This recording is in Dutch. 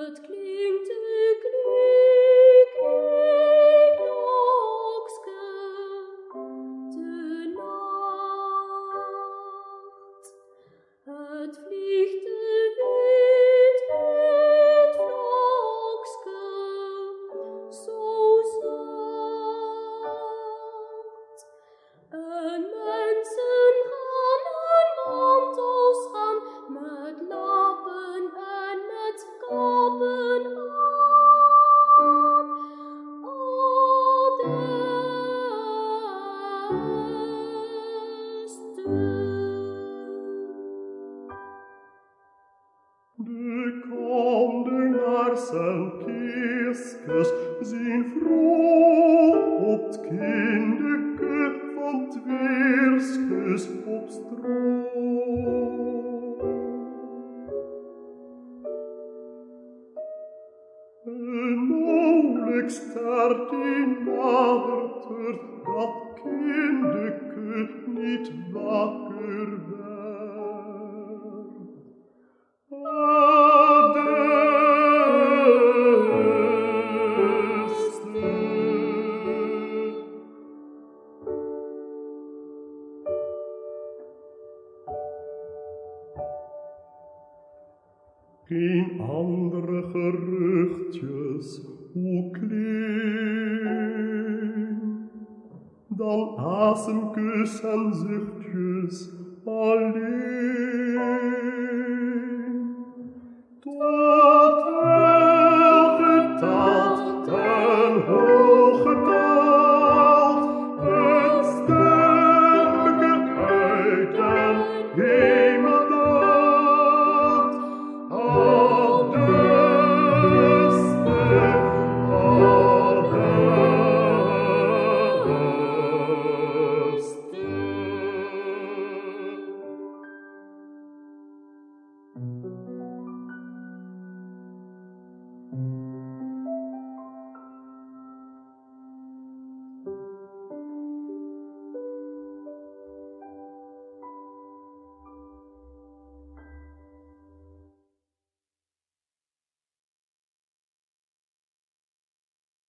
Het klinkt de klokske de nacht. Het vliegt de wind vlokske zo zacht. En mensen gaan en mantels gaan met lappen en met kappen aan. De kandelaars en kistjes zien vroeg op het kindeke van 't weerskes op stroom. En nauwelijks staart die nadert dat kindeke niet wakker werd. Geen andere geruchtjes, hoe klein, dan asemkus en zuchtjes alleen.